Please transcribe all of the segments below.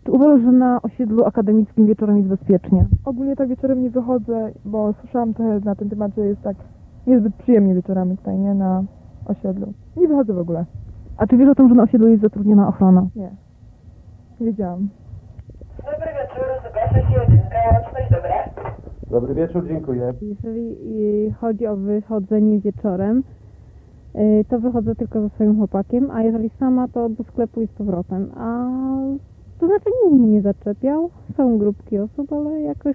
Czy uważasz, że na osiedlu akademickim wieczorem jest bezpiecznie? Ogólnie tak wieczorem nie wychodzę, bo słyszałam trochę na ten temat, że jest tak niezbyt przyjemnie wieczorami tutaj, nie? Na osiedlu. Nie wychodzę w ogóle. A czy wiesz o tym, że na osiedlu jest zatrudniona ochrona? Nie. Nie wiedziałam. Dobry wieczór, zgłasza się jedynka, łączność dobra. Dobry wieczór, dziękuję. Jeżeli chodzi o wychodzenie wieczorem, to wychodzę tylko ze swoim chłopakiem, a jeżeli sama, to do sklepu i z powrotem. A to znaczy nikt mnie nie zaczepiał, są grupki osób, ale jakoś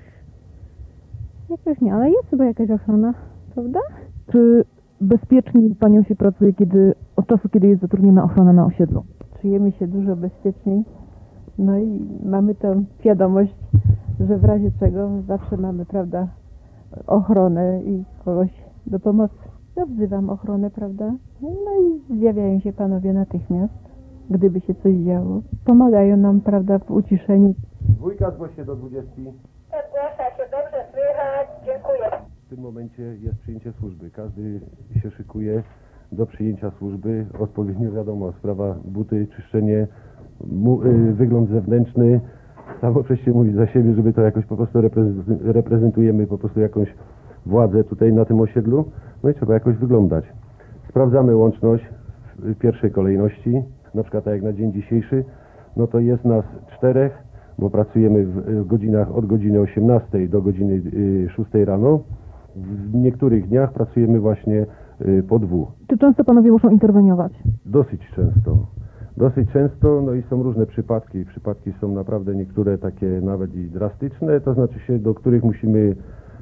nie, ale jest chyba jakaś ochrona, prawda? Czy bezpiecznie panią się pracuje od czasu, kiedy jest zatrudniona ochrona na osiedlu? Czujemy się dużo bezpieczniej, no i mamy tę świadomość, że w razie czego zawsze mamy, prawda, ochronę i kogoś do pomocy. Ja wzywam ochronę, prawda, no i zjawiają się panowie natychmiast, gdyby się coś działo. Pomagają nam, prawda, w uciszeniu. Dwójka zgłoś się do 20. Zgłasza się, dobrze słychać, dziękuję. W tym momencie jest przyjęcie służby. Każdy się szykuje do przyjęcia służby. Odpowiednio wiadomo, sprawa buty, czyszczenie, wygląd zewnętrzny. Samo wcześniej mówi za siebie, żeby to jakoś po prostu reprezentujemy po prostu jakąś władzę tutaj na tym osiedlu. No i trzeba jakoś wyglądać. Sprawdzamy łączność w pierwszej kolejności. Na przykład tak jak na dzień dzisiejszy, no to jest nas 4, bo pracujemy w godzinach od godziny 18 do godziny 6 rano. W niektórych dniach pracujemy właśnie po 2. Czy często panowie muszą interweniować? Dosyć często. Dosyć często, no i są różne przypadki. Przypadki są naprawdę niektóre takie nawet i drastyczne, to znaczy się, do których musimy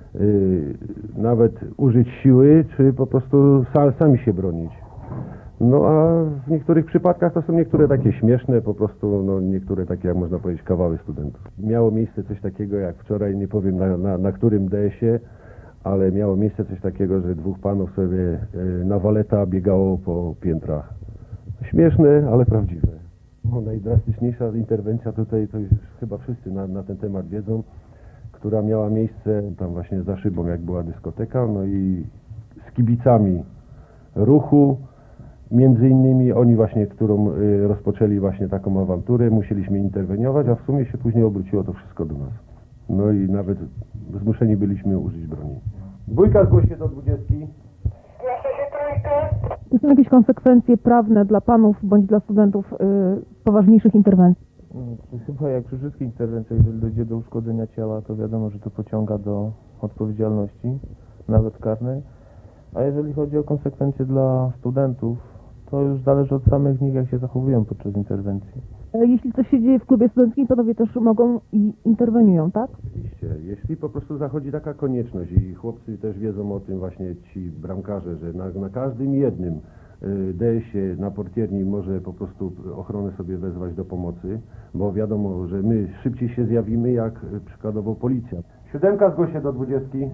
nawet użyć siły, czy po prostu sami się bronić. No a w niektórych przypadkach to są niektóre takie śmieszne, po prostu, no niektóre takie, jak można powiedzieć, kawały studentów. Miało miejsce coś takiego, jak wczoraj, nie powiem na którym DS-ie, ale miało miejsce coś takiego, że 2 panów sobie na waleta biegało po piętrach. Śmieszne, ale prawdziwe. No, najdrastyczniejsza interwencja tutaj, to już chyba wszyscy na ten temat wiedzą, która miała miejsce tam właśnie za szybą, jak była dyskoteka, no i z kibicami ruchu, między innymi oni właśnie, którą rozpoczęli właśnie taką awanturę, musieliśmy interweniować, a w sumie się później obróciło to wszystko do nas. No i nawet zmuszeni byliśmy użyć broni. Dwójka zgłoś się do 20. Zgłasza się trójka. Czy są jakieś konsekwencje prawne dla panów bądź dla studentów poważniejszych interwencji? Chyba jak przy wszystkich interwencjach, jeżeli dojdzie do uszkodzenia ciała, to wiadomo, że to pociąga do odpowiedzialności, nawet karnej. A jeżeli chodzi o konsekwencje dla studentów, to już zależy od samych nich, jak się zachowują podczas interwencji. Jeśli coś się dzieje w klubie studenckim, panowie też mogą i interweniują, tak? Oczywiście, jeśli po prostu zachodzi taka konieczność i chłopcy też wiedzą o tym właśnie ci bramkarze, że na każdym jednym DS-ie na portierni może po prostu ochronę sobie wezwać do pomocy, bo wiadomo, że my szybciej się zjawimy jak przykładowo policja. 7 zgłoś się do 20. 7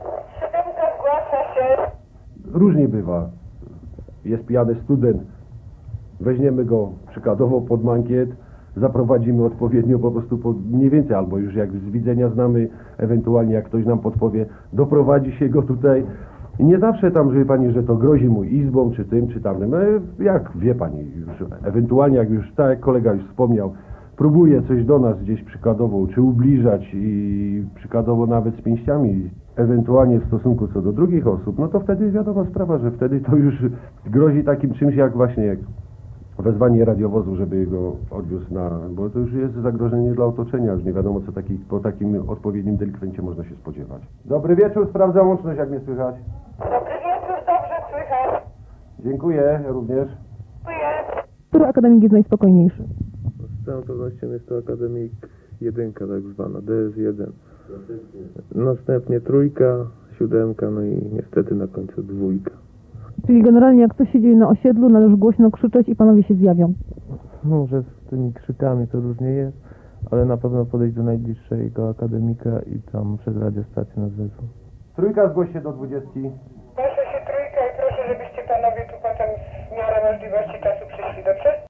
zgłasza się. Różnie bywa. Jest pijany student, weźmiemy go przykładowo pod mankiet, zaprowadzimy odpowiednio po prostu mniej więcej, albo już jak z widzenia znamy, ewentualnie jak ktoś nam podpowie, doprowadzi się go tutaj. I nie zawsze tam, wie pani, że to grozi mu izbą, czy tym, czy tamtym. Jak wie pani, już, ewentualnie jak już, tak jak kolega już wspomniał, próbuje coś do nas gdzieś przykładowo, czy ubliżać i przykładowo nawet z pięściami, ewentualnie w stosunku co do drugich osób, no to wtedy wiadoma sprawa, że wtedy to już grozi takim czymś jak właśnie wezwanie radiowozu, żeby go odwiózł bo to już jest zagrożenie dla otoczenia, już nie wiadomo co po takim odpowiednim delikwencie można się spodziewać. Dobry wieczór, sprawdzam łączność, jak mnie słychać. Dobry wieczór, dobrze słychać. Dziękuję również. Dziękuję. Który akademik jest najspokojniejszy? Z całą pewnością jest to Akademik 1 tak zwana, DS1. Następnie 3, 7, no i niestety na końcu 2. Czyli generalnie jak coś się dzieje na osiedlu, należy głośno krzyczeć i panowie się zjawią. No, że z tymi krzykami to różnie jest, ale na pewno podejść do najbliższego akademika i tam przez radiostację nas wezmą. 3 zgłoś się do 20. Zgłasza się trójka i proszę, żebyście panowie tu potem w miarę możliwości czasu przyszli, dobrze?